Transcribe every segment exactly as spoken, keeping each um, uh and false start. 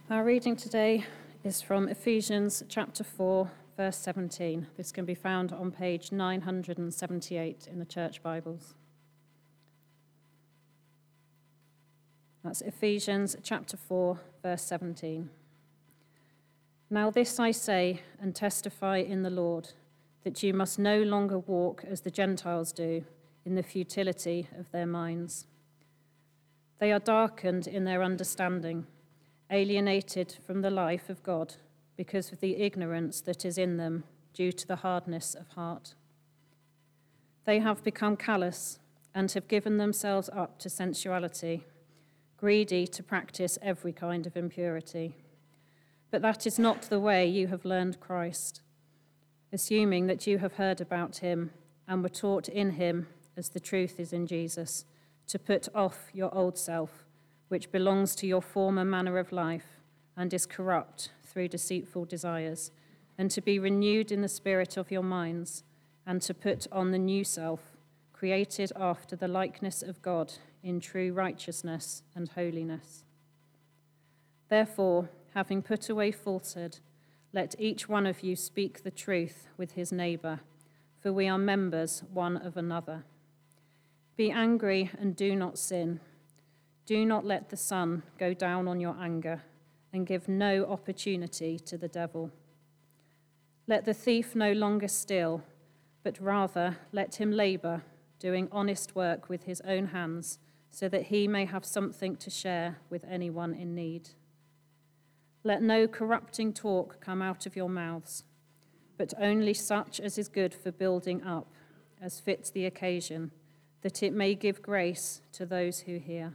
Our reading today is from Ephesians chapter four, verse seventeen. This can be found on page nine hundred seventy-eight in the Church Bibles. That's Ephesians chapter four, verse seventeen. Now this I say and testify in the Lord, that you must no longer walk as the Gentiles do, in the futility of their minds. They are darkened in their understanding, alienated from the life of God because of the ignorance that is in them due to the hardness of heart. They have become callous and have given themselves up to sensuality, greedy to practice every kind of impurity. But that is not the way you have learned Christ, assuming that you have heard about him and were taught in him as the truth is in Jesus, to put off your old self, which belongs to your former manner of life and is corrupt through deceitful desires, and to be renewed in the spirit of your minds, and to put on the new self, created after the likeness of God in true righteousness and holiness. Therefore, having put away falsehood, let each one of you speak the truth with his neighbour, for we are members one of another. Be angry and do not sin. Do not let the sun go down on your anger, and give no opportunity to the devil. Let the thief no longer steal, but rather let him labour, doing honest work with his own hands, so that he may have something to share with anyone in need. Let no corrupting talk come out of your mouths, but only such as is good for building up, as fits the occasion, that it may give grace to those who hear.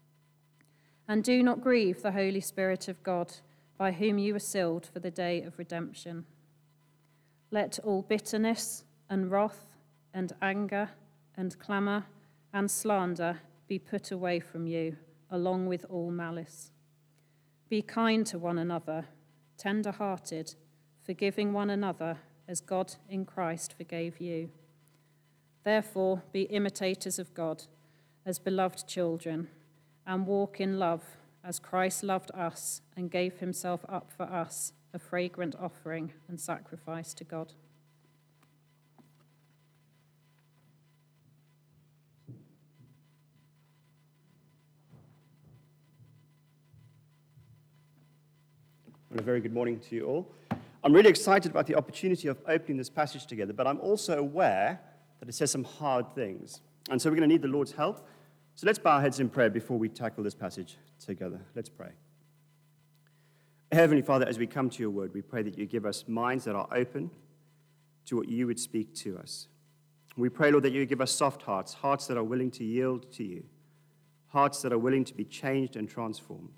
And do not grieve the Holy Spirit of God, by whom you were sealed for the day of redemption. Let all bitterness and wrath and anger and clamour and slander be put away from you, along with all malice. Be kind to one another, tender-hearted, forgiving one another as God in Christ forgave you. Therefore, be imitators of God as beloved children, and walk in love as Christ loved us and gave himself up for us, a fragrant offering and sacrifice to God. A very good morning to you all. I'm really excited about the opportunity of opening this passage together, but I'm also aware that it says some hard things. And so we're going to need the Lord's help. So let's bow our heads in prayer before we tackle this passage together. Let's pray. Heavenly Father, as we come to your word, we pray that you give us minds that are open to what you would speak to us. We pray, Lord, that you give us soft hearts, hearts that are willing to yield to you, hearts that are willing to be changed and transformed.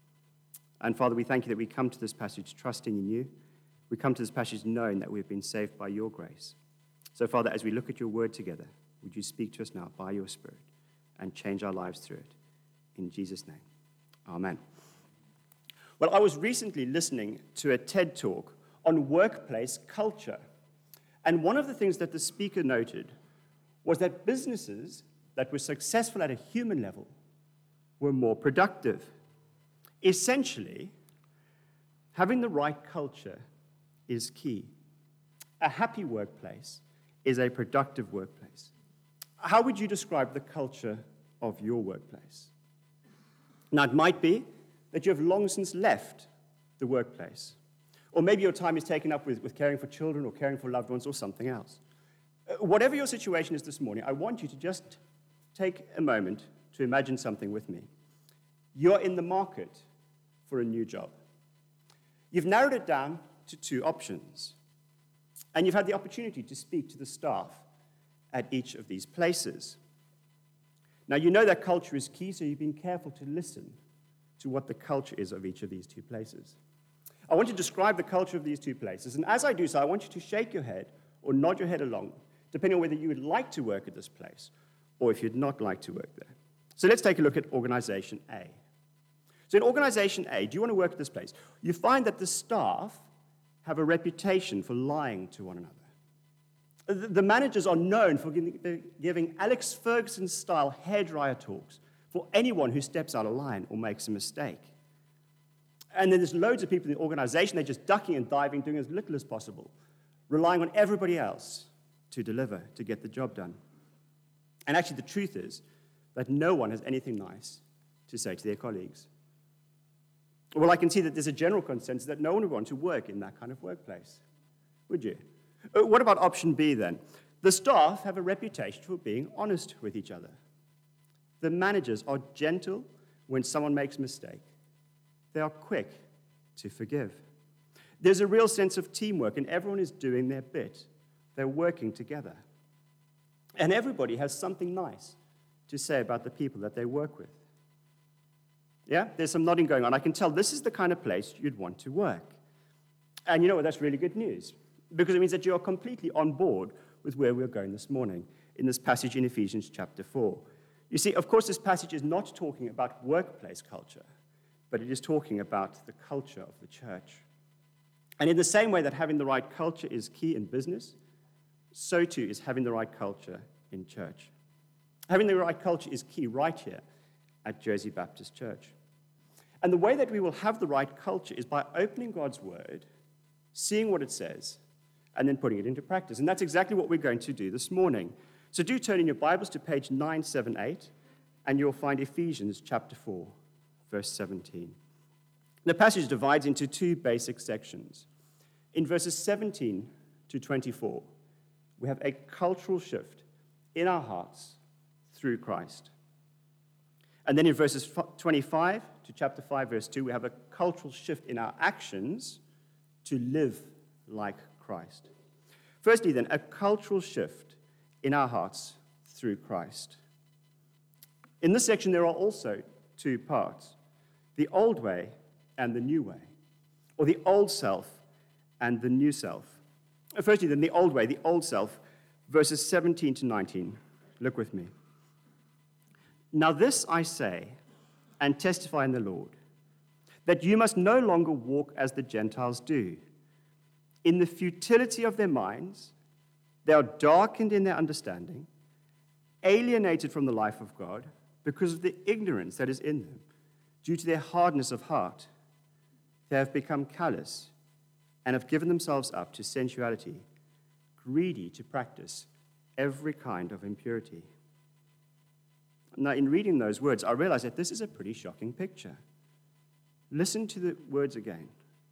And Father, we thank you that we come to this passage trusting in you. We come to this passage knowing that we've been saved by your grace. So, Father, as we look at your word together, would you speak to us now by your Spirit and change our lives through it? In Jesus' name, amen. Well, I was recently listening to a TED Talk on workplace culture. And one of the things that the speaker noted was that businesses that were successful at a human level were more productive. Essentially, having the right culture is key. A happy workplace is a productive workplace. How would you describe the culture of your workplace? Now, it might be that you have long since left the workplace. Or maybe your time is taken up with, with caring for children or caring for loved ones or something else. Uh, whatever your situation is this morning, I want you to just take a moment to imagine something with me. You're in the market for a new job. You've narrowed it down to two options. And you've had the opportunity to speak to the staff at each of these places. Now, you know that culture is key, so you've been careful to listen to what the culture is of each of these two places. I want to describe the culture of these two places, and as I do so, I want you to shake your head or nod your head along, depending on whether you would like to work at this place or if you'd not like to work there. So let's take a look at Organization A. So in Organization A, do you want to work at this place? You find that the staff have a reputation for lying to one another. The managers are known for giving Alex Ferguson-style hairdryer talks for anyone who steps out of line or makes a mistake. And then there's loads of people in the organization, they're just ducking and diving, doing as little as possible, relying on everybody else to deliver, to get the job done. And actually, the truth is that no one has anything nice to say to their colleagues. Well, I can see that there's a general consensus that no one would want to work in that kind of workplace. Would you? Uh, What about option B then? The staff have a reputation for being honest with each other. The managers are gentle when someone makes a mistake. They are quick to forgive. There's a real sense of teamwork, and everyone is doing their bit. They're working together. And everybody has something nice to say about the people that they work with. Yeah, there's some nodding going on. I can tell this is the kind of place you'd want to work. And you know what? That's really good news, because it means that you are completely on board with where we're going this morning in this passage in Ephesians chapter four. You see, of course, this passage is not talking about workplace culture, but it is talking about the culture of the church. And in the same way that having the right culture is key in business, so too is having the right culture in church. Having the right culture is key right here at Jersey Baptist Church. And the way that we will have the right culture is by opening God's word, seeing what it says, and then putting it into practice. And that's exactly what we're going to do this morning. So do turn in your Bibles to page nine seventy-eight, and you'll find Ephesians chapter four, verse seventeen. The passage divides into two basic sections. In verses seventeen to twenty-four, we have a cultural shift in our hearts through Christ. And then in verses twenty-five to chapter five, verse two, we have a cultural shift in our actions to live like Christ. Firstly, then, a cultural shift in our hearts through Christ. In this section, there are also two parts: the old way and the new way, or the old self and the new self. Firstly, then, the old way, the old self, verses seventeen to nineteen. Look with me. Now this I say and testify in the Lord, that you must no longer walk as the Gentiles do. In the futility of their minds, they are darkened in their understanding, alienated from the life of God because of the ignorance that is in them, due to their hardness of heart. They have become callous and have given themselves up to sensuality, greedy to practice every kind of impurity. Now, in reading those words, I realize that this is a pretty shocking picture. Listen to the words again.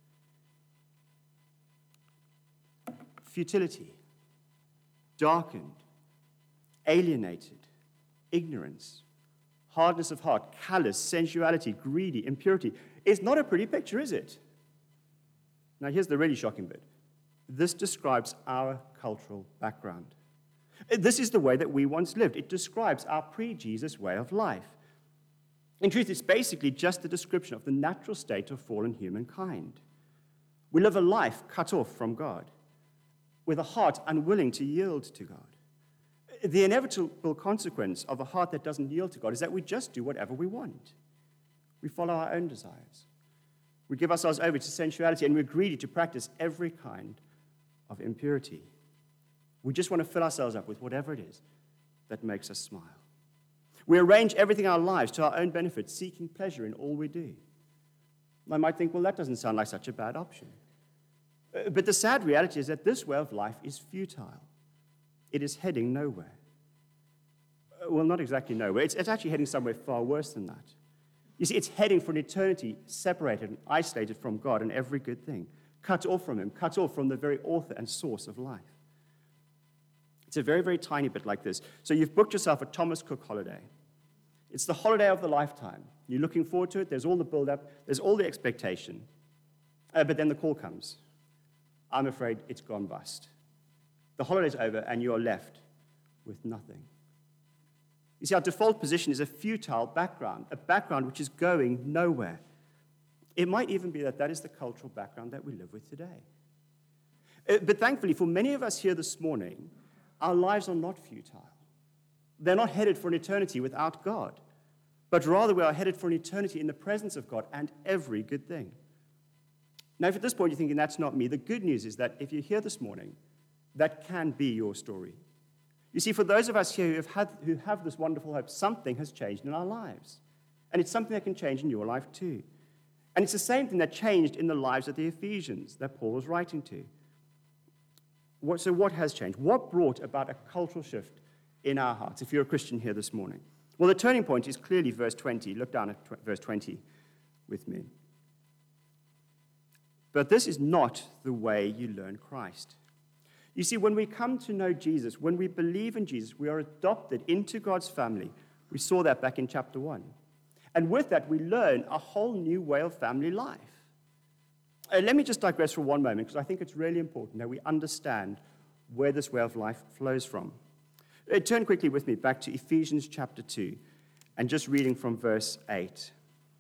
Futility, darkened, alienated, ignorance, hardness of heart, callous, sensuality, greedy, impurity. It's not a pretty picture, is it? Now, here's the really shocking bit. This describes our cultural background. This is the way that we once lived. It describes our pre-Jesus way of life. In truth, it's basically just a description of the natural state of fallen humankind. We live a life cut off from God, with a heart unwilling to yield to God. The inevitable consequence of a heart that doesn't yield to God is that we just do whatever we want. We follow our own desires. We give ourselves over to sensuality, and we're greedy to practice every kind of impurity. We just want to fill ourselves up with whatever it is that makes us smile. We arrange everything in our lives to our own benefit, seeking pleasure in all we do. I might think, well, that doesn't sound like such a bad option. Uh, But the sad reality is that this way of life is futile. It is heading nowhere. Uh, Well, not exactly nowhere. It's, it's actually heading somewhere far worse than that. You see, it's heading for an eternity separated and isolated from God and every good thing, cut off from Him, cut off from the very author and source of life. It's a very, very tiny bit like this. So you've booked yourself a Thomas Cook holiday. It's the holiday of the lifetime. You're looking forward to it. There's all the build-up. There's all the expectation. Uh, but then the call comes. I'm afraid it's gone bust. The holiday's over, and you're left with nothing. You see, our default position is a futile background, a background which is going nowhere. It might even be that that is the cultural background that we live with today. Uh, But thankfully, for many of us here this morning, our lives are not futile. They're not headed for an eternity without God, but rather we are headed for an eternity in the presence of God and every good thing. Now, if at this point you're thinking, that's not me, the good news is that if you're here this morning, that can be your story. You see, for those of us here who have, had, who have this wonderful hope, something has changed in our lives. And it's something that can change in your life too. And it's the same thing that changed in the lives of the Ephesians that Paul was writing to. What, so what has changed? What brought about a cultural shift in our hearts, if you're a Christian here this morning? Well, the turning point is clearly verse twenty. Look down at tw- verse twenty with me. But this is not the way you learn Christ. You see, when we come to know Jesus, when we believe in Jesus, we are adopted into God's family. We saw that back in chapter one. And with that, we learn a whole new way of family life. Uh, let me just digress for one moment, because I think it's really important that we understand where this way of life flows from. Uh, turn quickly with me back to Ephesians chapter two, and just reading from verse eight.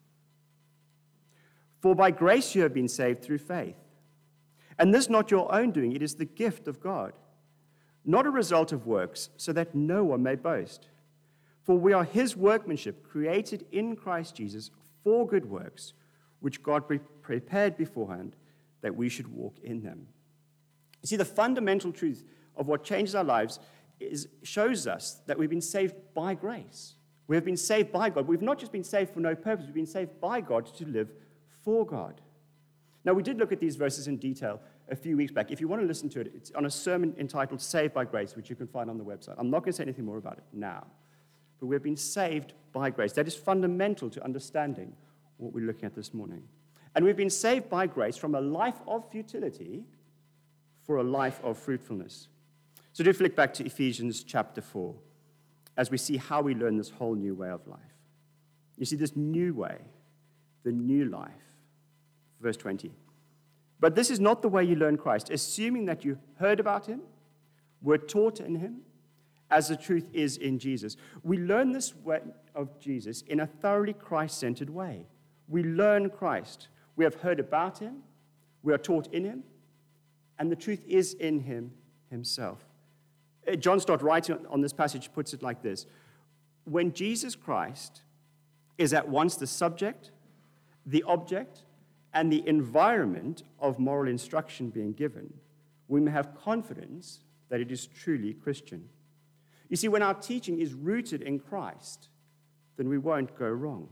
For by grace you have been saved through faith. And this not your own doing, it is the gift of God, not a result of works, so that no one may boast. For we are his workmanship, created in Christ Jesus for good works, which God pre- prepared beforehand that we should walk in them. You see, the fundamental truth of what changes our lives is, shows us that we've been saved by grace. We have been saved by God. We've not just been saved for no purpose, we've been saved by God to live for God. Now, we did look at these verses in detail a few weeks back. If you want to listen to it, it's on a sermon entitled Saved by Grace, which you can find on the website. I'm not going to say anything more about it now. But we've been saved by grace. That is fundamental to understanding what we're looking at this morning. And we've been saved by grace from a life of futility for a life of fruitfulness. So do flick back to Ephesians chapter four as we see how we learn this whole new way of life. You see, this new way, the new life. Verse twenty. But this is not the way you learn Christ, assuming that you heard about him, were taught in him, as the truth is in Jesus. We learn this way of Jesus in a thoroughly Christ-centered way. We learn Christ. We have heard about him, we are taught in him, and the truth is in him himself. John Stott, writing on this passage, puts it like this. When Jesus Christ is at once the subject, the object, and the environment of moral instruction being given, we may have confidence that it is truly Christian. You see, when our teaching is rooted in Christ, then we won't go wrong.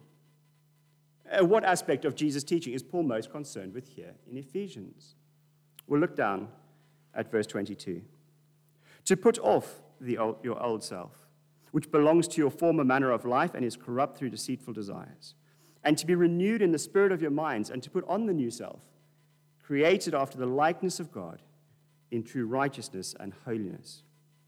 Uh, what aspect of Jesus' teaching is Paul most concerned with here in Ephesians? We'll look down at verse twenty-two. To put off the old, your old self, which belongs to your former manner of life and is corrupt through deceitful desires, and to be renewed in the spirit of your minds, and to put on the new self, created after the likeness of God, in true righteousness and holiness.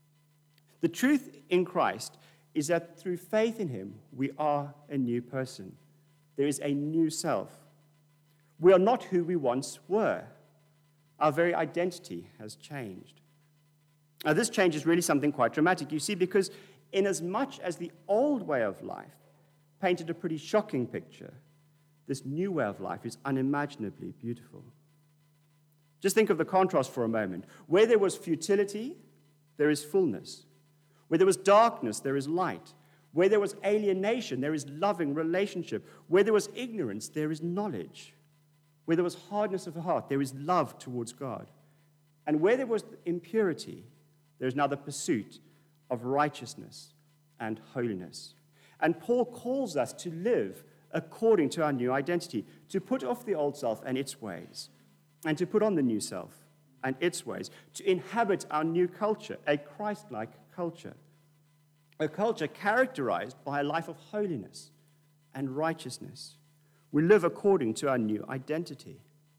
The truth in Christ is that through faith in him, we are a new person. There is a new self. We are not who we once were. Our very identity has changed. Now, this change is really something quite dramatic, you see, because inasmuch as the old way of life painted a pretty shocking picture, this new way of life is unimaginably beautiful. Just think of the contrast for a moment. Where there was futility, there is fullness. Where there was darkness, there is light. Where there was alienation, there is loving relationship. Where there was ignorance, there is knowledge. Where there was hardness of the heart, there is love towards God. And where there was impurity, there is now the pursuit of righteousness and holiness. And Paul calls us to live according to our new identity, to put off the old self and its ways, and to put on the new self and its ways, to inhabit our new culture, a Christ-like culture, a culture characterized by a life of holiness and righteousness. We live according to our new identity.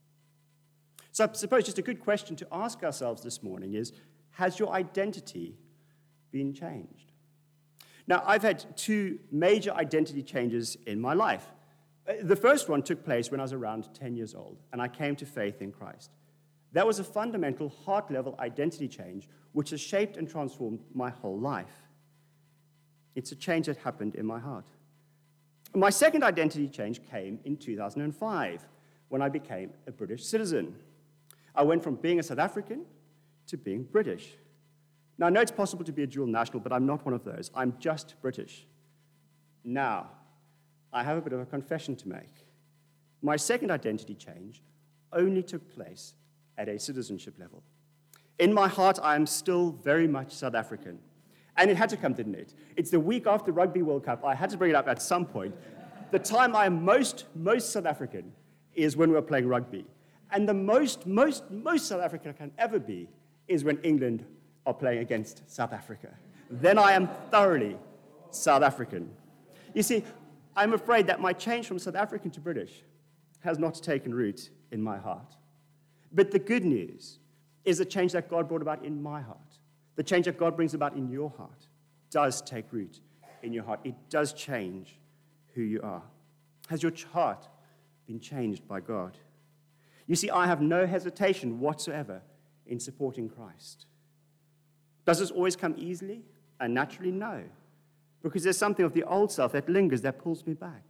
So I suppose just a good question to ask ourselves this morning is, has your identity been changed? Now, I've had two major identity changes in my life. The first one took place when I was around ten years old, and I came to faith in Christ. That was a fundamental heart-level identity change which has shaped and transformed my whole life. It's a change that happened in my heart. My second identity change came in two thousand five, when I became a British citizen. I went from being a South African to being British. Now, I know it's possible to be a dual national, but I'm not one of those. I'm just British. Now, I have a bit of a confession to make. My second identity change only took place at a citizenship level. In my heart, I am still very much South African. And it had to come, didn't it? It's the week after Rugby World Cup. I had to bring it up at some point. The time I am most, most South African is when we're playing rugby. And the most, most, most South Africa can ever be is when England are playing against South Africa. Then I am thoroughly South African. You see, I'm afraid that my change from South African to British has not taken root in my heart. But the good news is the change that God brought about in my heart, the change that God brings about in your heart, does take root in your heart. It does change who you are. Has your heart been changed by God? You see, I have no hesitation whatsoever in supporting Christ. Does this always come easily and naturally? No. Because there's something of the old self that lingers, that pulls me back.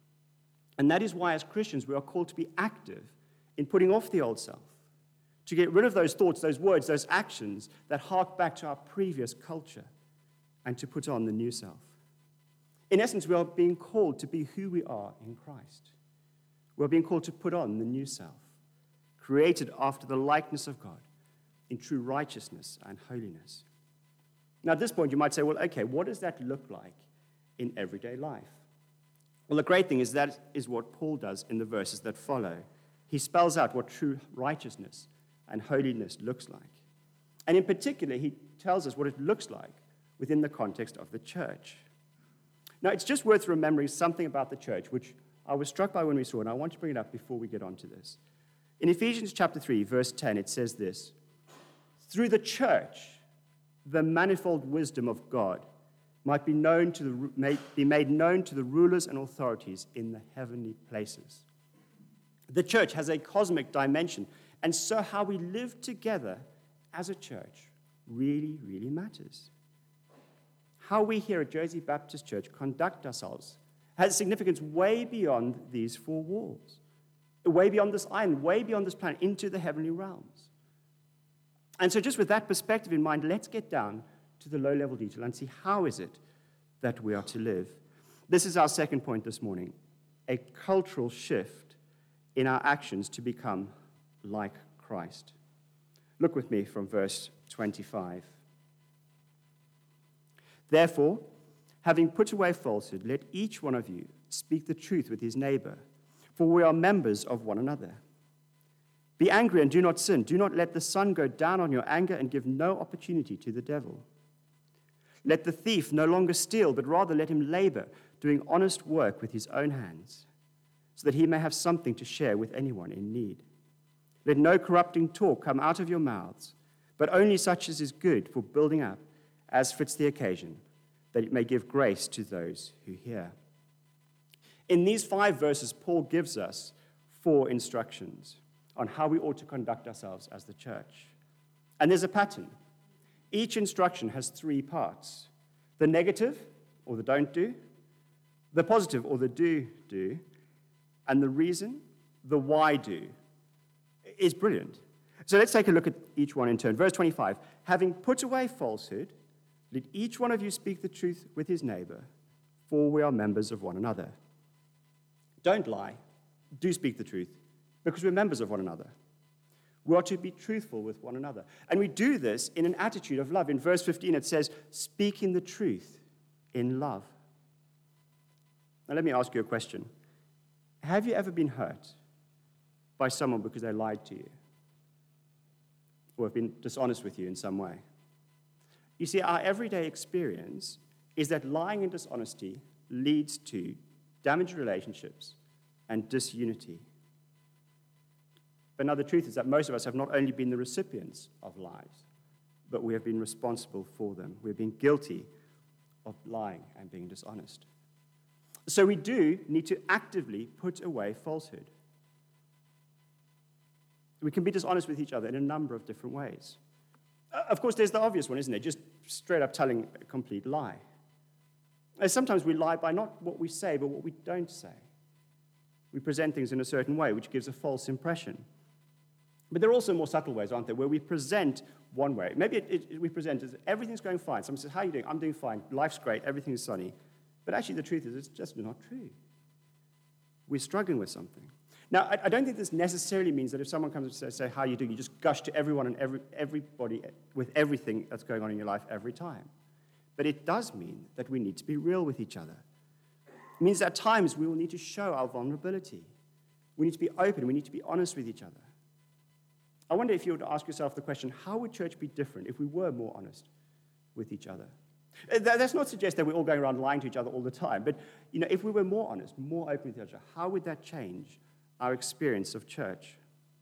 And that is why, as Christians, we are called to be active in putting off the old self, to get rid of those thoughts, those words, those actions that hark back to our previous culture, and to put on the new self. In essence, we are being called to be who we are in Christ. We are being called to put on the new self, created after the likeness of God, in true righteousness and holiness. Now, at this point, you might say, well, okay, what does that look like in everyday life? Well, the great thing is that is what Paul does in the verses that follow. He spells out what true righteousness and holiness looks like. And in particular, he tells us what it looks like within the context of the church. Now, it's just worth remembering something about the church, which I was struck by when we saw, and I want to bring it up before we get on to this. In Ephesians chapter three, verse ten, it says this: through the church, the manifold wisdom of God might be known to the, may, be made known to the rulers and authorities in the heavenly places. The church has a cosmic dimension, and so how we live together as a church really, really matters. How we here at Jersey Baptist Church conduct ourselves has significance way beyond these four walls, way beyond this island, way beyond this planet, into the heavenly realms. And so just with that perspective in mind, let's get down to the low-level detail and see how is it that we are to live. This is our second point this morning, a cultural shift in our actions to become like Christ. Look with me from verse twenty-five. Therefore, having put away falsehood, let each one of you speak the truth with his neighbor, for we are members of one another. Be angry and do not sin. Do not let the sun go down on your anger, and give no opportunity to the devil. Let the thief no longer steal, but rather let him labor, doing honest work with his own hands, so that he may have something to share with anyone in need. Let no corrupting talk come out of your mouths, but only such as is good for building up, as fits the occasion, that it may give grace to those who hear. In these five verses, Paul gives us four instructions on how we ought to conduct ourselves as the church. And there's a pattern. Each instruction has three parts: the negative, or the don't do, the positive, or the do do, and the reason, the why do. It's brilliant. So let's take a look at each one in turn. Verse twenty-five, having put away falsehood, let each one of you speak the truth with his neighbor, for we are members of one another. Don't lie. Do speak the truth, because we're members of one another. We are to be truthful with one another. And we do this in an attitude of love. In verse fifteen, it says, speaking the truth in love. Now, let me ask you a question. Have you ever been hurt by someone because they lied to you, or have been dishonest with you in some way? You see, our everyday experience is that lying and dishonesty leads to damaged relationships and disunity. But now the truth is that most of us have not only been the recipients of lies, but we have been responsible for them. We've been guilty of lying and being dishonest. So we do need to actively put away falsehood. We can be dishonest with each other in a number of different ways. Of course, there's the obvious one, isn't it? Just straight up telling a complete lie. And sometimes we lie by not what we say, but what we don't say. We present things in a certain way, which gives a false impression. But there are also more subtle ways, aren't there, where we present one way. Maybe it, it, we present as everything's going fine. Someone says, how are you doing? I'm doing fine. Life's great. Everything's sunny. But actually, the truth is, it's just not true. We're struggling with something. Now, I, I don't think this necessarily means that if someone comes and says, say, how are you doing, you just gush to everyone and every, everybody with everything that's going on in your life every time. But it does mean that we need to be real with each other. It means that at times we will need to show our vulnerability. We need to be open. We need to be honest with each other. I wonder if you were to ask yourself the question, how would church be different if we were more honest with each other? That's not to suggest that we're all going around lying to each other all the time, but you know, if we were more honest, more open with each other, how would that change our experience of church?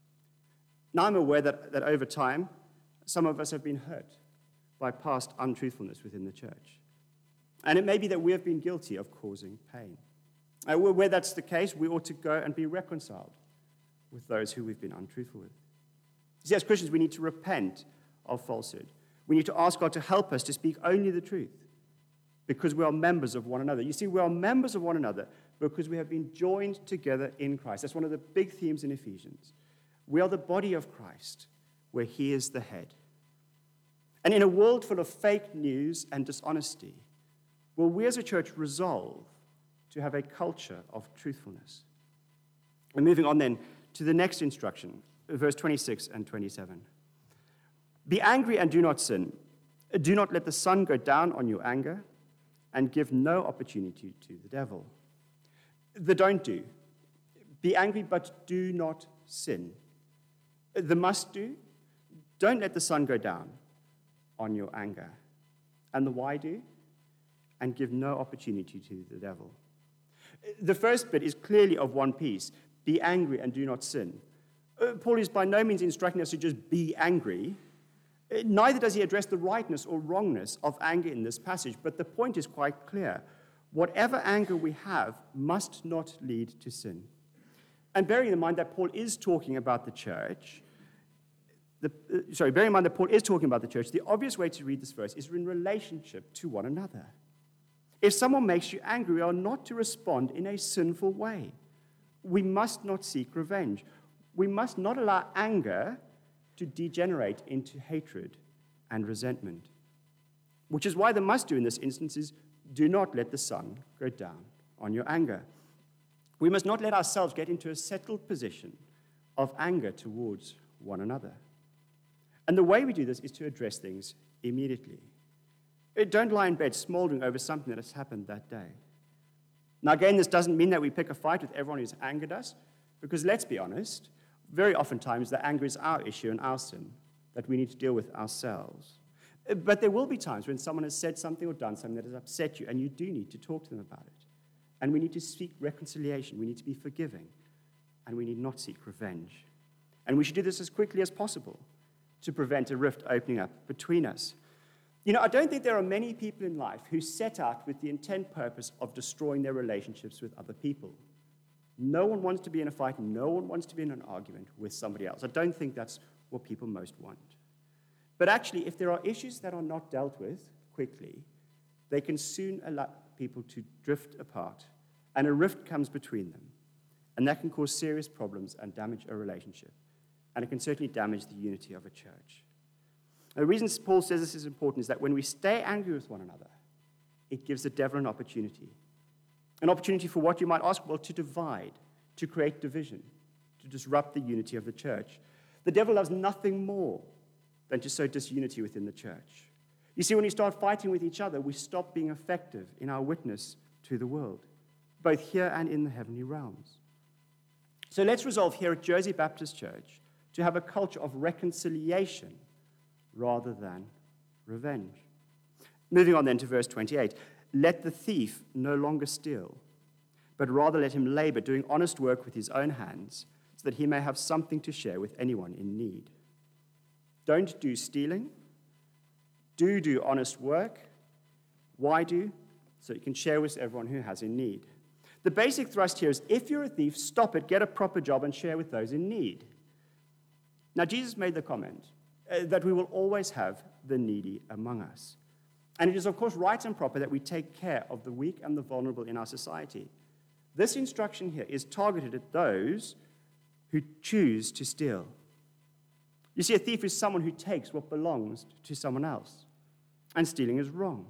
Now, I'm aware that, that over time, some of us have been hurt by past untruthfulness within the church. And it may be that we have been guilty of causing pain. Uh, where that's the case, we ought to go and be reconciled with those who we've been untruthful with. See, as Christians, we need to repent of falsehood. We need to ask God to help us to speak only the truth because we are members of one another. You see, we are members of one another because we have been joined together in Christ. That's one of the big themes in Ephesians. We are the body of Christ where he is the head. And in a world full of fake news and dishonesty, will we as a church resolve to have a culture of truthfulness? And moving on then to the next instruction, verse twenty-six and twenty-seven. Be angry and do not sin. Do not let the sun go down on your anger, and give no opportunity to the devil. The don't do. Be angry, but do not sin. The must do. Don't let the sun go down on your anger. And the why do. And give no opportunity to the devil. The first bit is clearly of one piece. Be angry and do not sin. Uh, Paul is by no means instructing us to just be angry. Uh, neither does he address the rightness or wrongness of anger in this passage, but the point is quite clear. Whatever anger we have must not lead to sin. And bearing in mind that Paul is talking about the church, the, uh, sorry, bearing in mind that Paul is talking about the church, the obvious way to read this verse is in relationship to one another. If someone makes you angry, we are not to respond in a sinful way. We must not seek revenge. We must not allow anger to degenerate into hatred and resentment. Which is why the must do in this instance is do not let the sun go down on your anger. We must not let ourselves get into a settled position of anger towards one another. And the way we do this is to address things immediately. Don't lie in bed smoldering over something that has happened that day. Now, again, this doesn't mean that we pick a fight with everyone who's angered us, because let's be honest, very oftentimes the anger is our issue and our sin that we need to deal with ourselves. But there will be times when someone has said something or done something that has upset you, and you do need to talk to them about it. And we need to seek reconciliation. We need to be forgiving. And we need not seek revenge. And we should do this as quickly as possible to prevent a rift opening up between us. You know, I don't think there are many people in life who set out with the intent purpose of destroying their relationships with other people. No one wants to be in a fight. No one wants to be in an argument with somebody else. I don't think that's what people most want. But actually, if there are issues that are not dealt with quickly, they can soon allow people to drift apart, and a rift comes between them. And that can cause serious problems and damage a relationship. And it can certainly damage the unity of a church. The reason Paul says this is important is that when we stay angry with one another, it gives the devil an opportunity. An opportunity for what you might ask, well, to divide, to create division, to disrupt the unity of the church. The devil loves nothing more than to sow disunity within the church. You see, when we start fighting with each other, we stop being effective in our witness to the world, both here and in the heavenly realms. So let's resolve here at Jersey Baptist Church to have a culture of reconciliation rather than revenge. Moving on then to verse twenty-eight. Let the thief no longer steal, but rather let him labor, doing honest work with his own hands, so that he may have something to share with anyone in need. Don't do stealing. Do do honest work. Why do? So you can share with everyone who has in need. The basic thrust here is if you're a thief, stop it, get a proper job, and share with those in need. Now, Jesus made the comment uh, that we will always have the needy among us. And it is, of course, right and proper that we take care of the weak and the vulnerable in our society. This instruction here is targeted at those who choose to steal. You see, a thief is someone who takes what belongs to someone else. And stealing is wrong.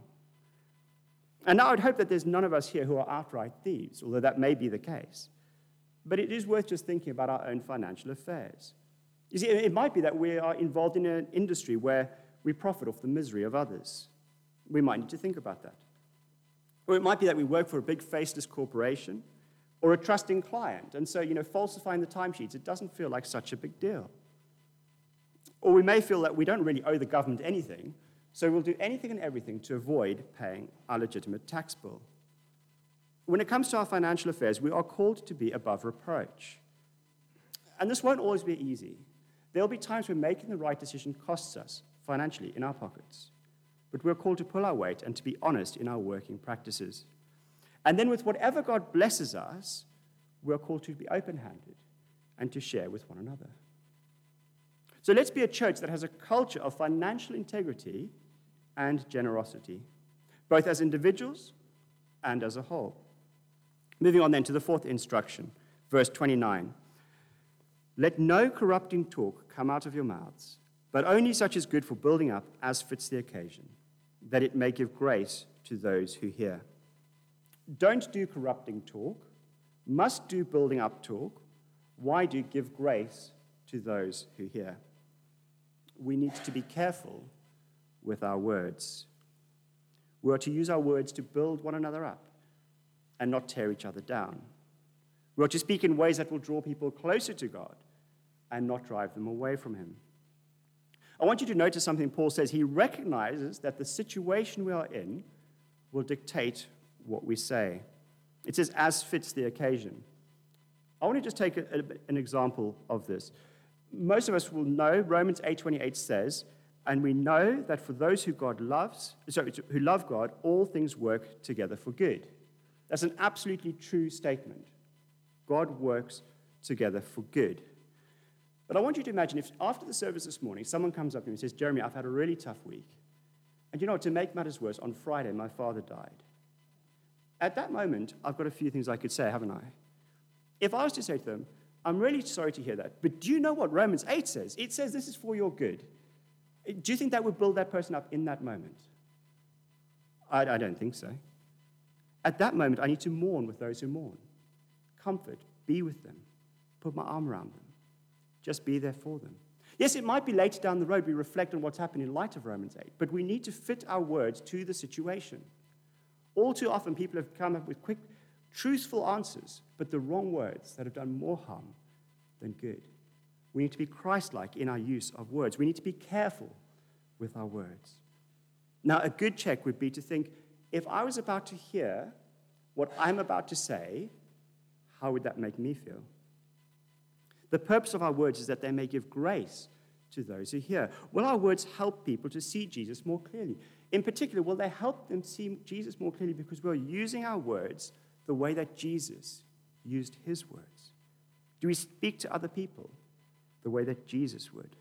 And now I'd hope that there's none of us here who are outright thieves, although that may be the case. But it is worth just thinking about our own financial affairs. You see, it might be that we are involved in an industry where we profit off the misery of others. We might need to think about that. Or it might be that we work for a big faceless corporation, or a trusting client. And so, you know, falsifying the timesheets, it doesn't feel like such a big deal. Or we may feel that we don't really owe the government anything, so we'll do anything and everything to avoid paying our legitimate tax bill. When it comes to our financial affairs, we are called to be above reproach. And this won't always be easy. There'll be times when making the right decision costs us financially in our pockets. But we're called to pull our weight and to be honest in our working practices. And then with whatever God blesses us, we're called to be open-handed and to share with one another. So let's be a church that has a culture of financial integrity and generosity, both as individuals and as a whole. Moving on then to the fourth instruction, verse twenty-nine. Let no corrupting talk come out of your mouths, but only such is good for building up as fits the occasion, that it may give grace to those who hear. Don't do corrupting talk, must do building up talk. Why do give grace to those who hear? We need to be careful with our words. We are to use our words to build one another up and not tear each other down. We are to speak in ways that will draw people closer to God and not drive them away from him. I want you to notice something Paul says. He recognizes that the situation we are in will dictate what we say. It says, as fits the occasion. I want to just take a, a, an example of this. Most of us will know Romans eight twenty-eight says, and we know that for those who God loves, sorry, who love God, all things work together for good. That's an absolutely true statement. God works together for good. But I want you to imagine if after the service this morning, someone comes up to me and says, Jeremy, I've had a really tough week. And you know what, to make matters worse, on Friday, my father died. At that moment, I've got a few things I could say, haven't I? If I was to say to them, I'm really sorry to hear that, but do you know what Romans eight says? It says this is for your good. Do you think that would build that person up in that moment? I, I don't think so. At that moment, I need to mourn with those who mourn. Comfort, be with them, put my arm around them. Just be there for them. Yes, it might be later down the road we reflect on what's happened in light of Romans eight, but we need to fit our words to the situation. All too often, people have come up with quick, truthful answers, but the wrong words that have done more harm than good. We need to be Christ-like in our use of words. We need to be careful with our words. Now, a good check would be to think, if I was about to hear what I'm about to say, how would that make me feel? The purpose of our words is that they may give grace to those who hear. Will our words help people to see Jesus more clearly? In particular, will they help them see Jesus more clearly because we're using our words the way that Jesus used his words? Do we speak to other people the way that Jesus would?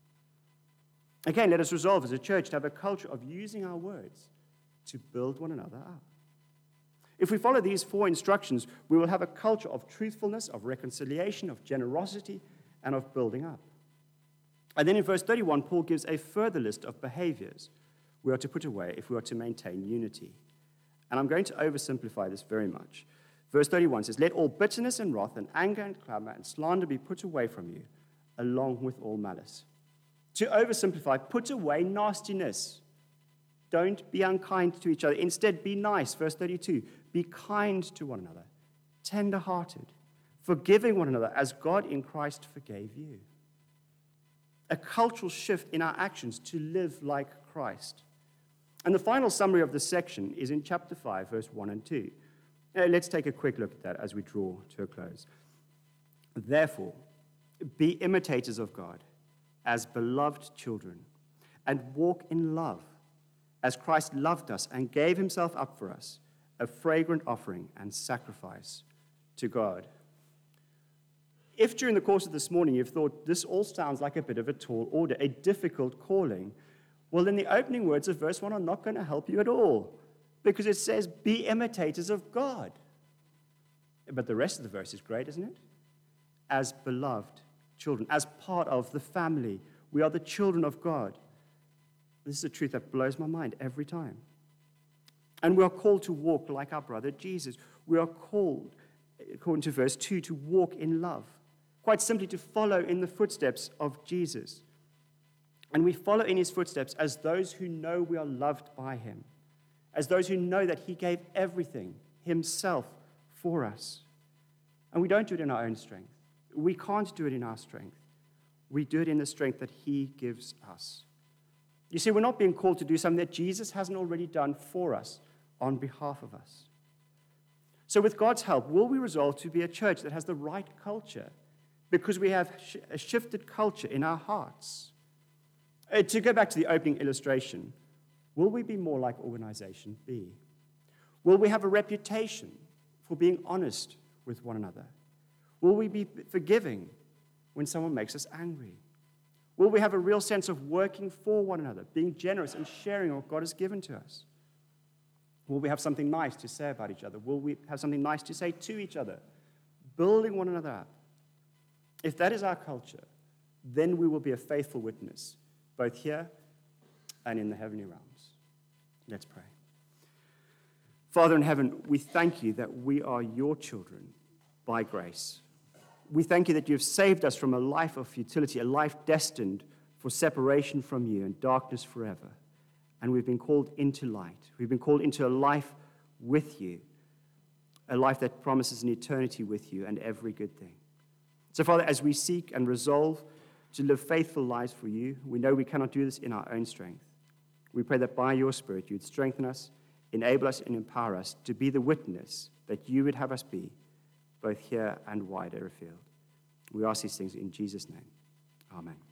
Again, let us resolve as a church to have a culture of using our words to build one another up. If we follow these four instructions, we will have a culture of truthfulness, of reconciliation, of generosity, and of building up. And then in verse thirty-one, Paul gives a further list of behaviors we are to put away if we are to maintain unity. And I'm going to oversimplify this very much. Verse thirty-one says, let all bitterness and wrath and anger and clamor and slander be put away from you, along with all malice. To oversimplify, put away nastiness. Don't be unkind to each other. Instead, be nice. Verse thirty-two, be kind to one another, tender-hearted, forgiving one another as God in Christ forgave you. A cultural shift in our actions to live like Christ. And the final summary of this section is in chapter five, verse one and two. Now, let's take a quick look at that as we draw to a close. Therefore, be imitators of God as beloved children, and walk in love, as Christ loved us and gave himself up for us, a fragrant offering and sacrifice to God. If during the course of this morning you've thought this all sounds like a bit of a tall order, a difficult calling, well, then the opening words of verse one are not going to help you at all, because it says, be imitators of God. But the rest of the verse is great, isn't it? As beloved children, as part of the family. We are the children of God. This is a truth that blows my mind every time. And we are called to walk like our brother Jesus. We are called, according to verse two, to walk in love. Quite simply, to follow in the footsteps of Jesus. And we follow in his footsteps as those who know we are loved by him, as those who know that he gave everything himself for us. And we don't do it in our own strength. We can't do it in our strength. We do it in the strength that he gives us. You see, we're not being called to do something that Jesus hasn't already done for us on behalf of us. So with God's help, will we resolve to be a church that has the right culture because we have a shifted culture in our hearts? Uh, to go back to the opening illustration, will we be more like Organization B? Will we have a reputation for being honest with one another? Will we be forgiving when someone makes us angry? Will we have a real sense of working for one another, being generous and sharing what God has given to us? Will we have something nice to say about each other? Will we have something nice to say to each other? Building one another up. If that is our culture, then we will be a faithful witness, both here and in the heavenly realms. Let's pray. Father in heaven, we thank you that we are your children by grace. We thank you that you have saved us from a life of futility, a life destined for separation from you and darkness forever. And we've been called into light. We've been called into a life with you, a life that promises an eternity with you and every good thing. So, Father, as we seek and resolve to live faithful lives for you, we know we cannot do this in our own strength. We pray that by your Spirit you'd strengthen us, enable us, and empower us to be the witness that you would have us be, both here and wider afield. We ask these things in Jesus' name. Amen.